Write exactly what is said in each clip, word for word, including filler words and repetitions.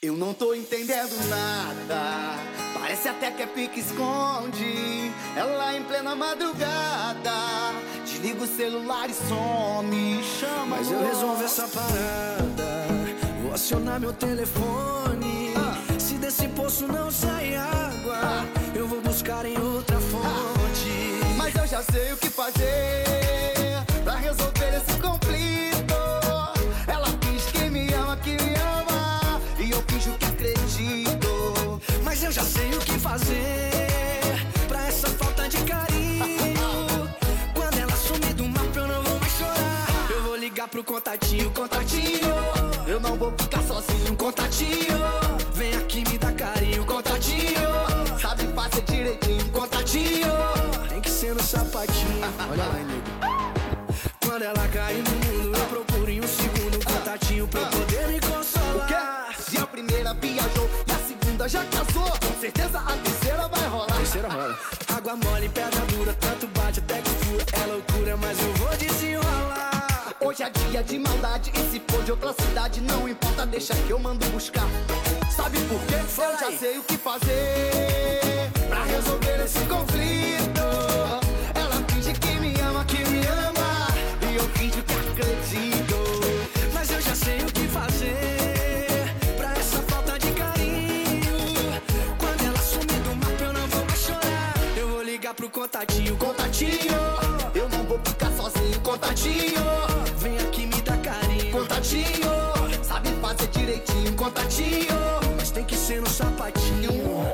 Eu não tô entendendo nada, parece até que é pique-esconde. Ela em plena madrugada desliga o celular e some, chama. Mas eu resolvo essa parada, vou acionar meu telefone. ah. Se desse poço não sai água, ah. eu vou buscar em outra fonte. ah. Mas eu já sei o que fazer pra resolver esse conflito. Ela diz que me ama, que me ama, e eu finjo que acredito. Mas eu já sei o que fazer pra essa falta de carinho. Quando ela sumir do mapa eu não vou mais chorar. Eu vou ligar pro contatinho, contatinho. Eu não vou ficar sozinho, contatinho. Vem aqui me dá carinho, contatinho. Sabe fazer direitinho, contatinho. Tem que ser no sapatinho. Olha lá, nego. Quando ela cair no mundo eu procuro em um segundo contatinho pra eu poder me consolar. Se a primeira viajou e a segunda já casou, com certeza a terceira vai rolar. Terceira rola. Água mole, pedra dura, tanto bate até que fura. É loucura, mas eu vou desenrolar. Hoje é dia de maldade, e se for de outra cidade não importa, deixa que eu mando buscar. Sabe por quê? Eu já sei o que fazer pra resolver esse conflito. Ela finge que me ama, que me ama, e eu finjo que acredito. Mas eu já sei o que fazer pra essa falta de carinho. Quando ela sumir do mapa eu não vou mais chorar. Eu vou ligar pro contatinho, contatinho. Eu não vou ficar sozinho, contatinho. Vem aqui me dá carinho, contatinho. Sabe fazer direitinho, contatinho. Mas tem que ser no sapatinho.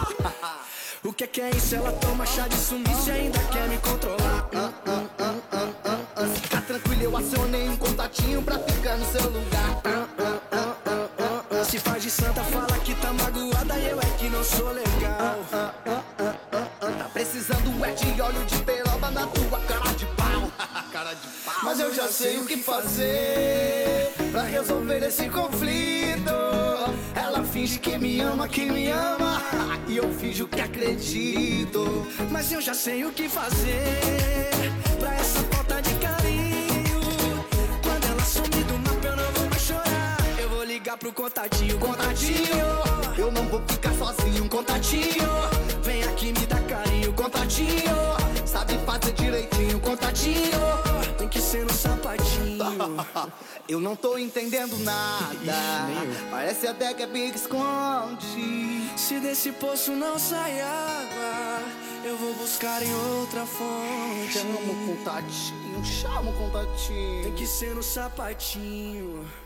O que é que é isso? Ela toma chá de sumiço e ainda quer me controlar. ah, ah, ah, ah, ah, ah. Fica tranquilo, eu acionei um contatinho pra ficar no seu lugar. ah, ah, ah, ah, ah, ah. Se faz de santa, fala que tá magoada e eu é que não sou legal. ah, ah, ah, ah, ah. Tá precisando é de óleo de peroba na tua cara de pau. Cara de pau. Mas eu já sei o que fazer pra resolver esse conflito. Ela finge que me ama, que me ama, e eu finjo que acredito. Mas eu já sei o que fazer pra essa falta de carinho. Quando ela sumir do mapa eu não vou mais chorar. Eu vou ligar pro contatinho, contatinho. Eu não vou ficar sozinho, contatinho. Vem aqui me dá carinho, contatinho. Sabe fazer direitinho, contatinho. Tem que ser no sapatinho. Eu não tô entendendo nada. Ixi, parece até que é pique-esconde. Se desse poço não sai água, eu vou buscar em outra fonte. Chama o contatinho, chama o contatinho. Tem que ser no sapatinho.